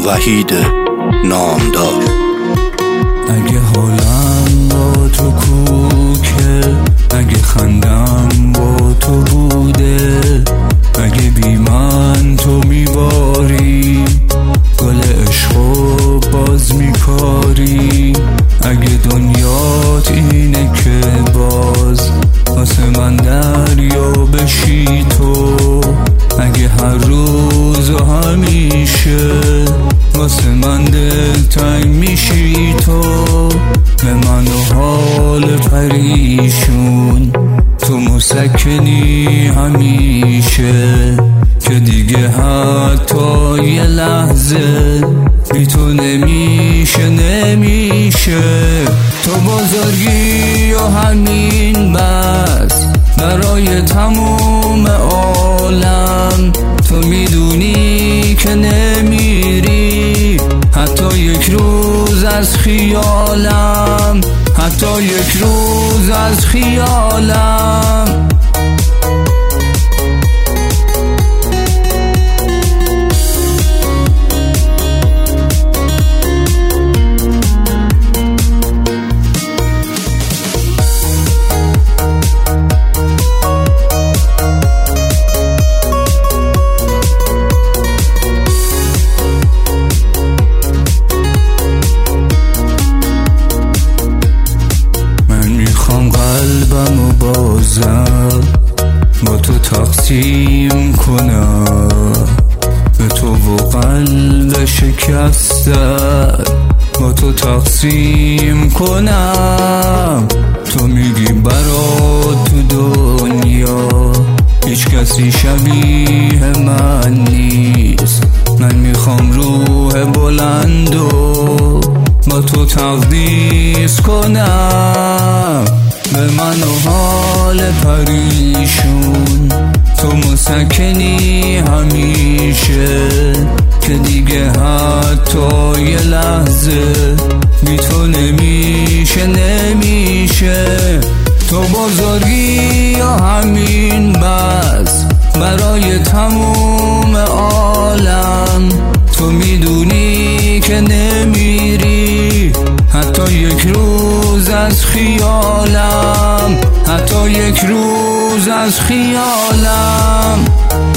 وحید نامدار. اگه حالم با تو کوکه، اگه خندم با تو بوده، اگه بی من تو میباری گل عشقو باز میکاری، اگه دنیات اینه که باز واسه من دریا بشی تو، اگه هر روز و همیشه واسه من دلتنگ میشی تو، به من و حال پریشون تو مسکنی همیشه، که دیگه حتی یه لحظه بی تو نمیشه. تو بزرگی و همین بس برای تموم عالم، تو میدونی که نمیری حتی یک روز از خیالم، حتی یک روز از خیالم. قلبم و بازم با تو تقسیم کنم، به تو و قلب شکستن با تو تقسیم کنم. تو میگی برات تو دنیا هیچ کسی شبیه من نیست، من میخوام روح بلندو با تو تقدیس کنم، به من و حال پریشون تو مسکنی همیشه، که دیگه حتی یه لحظه بی تو نمیشه. تو بزرگی یا همین بس برای تموم عالم، تو میدونی که نمیری حتی یک روز از خیالم، حتی یک روز از خیالم.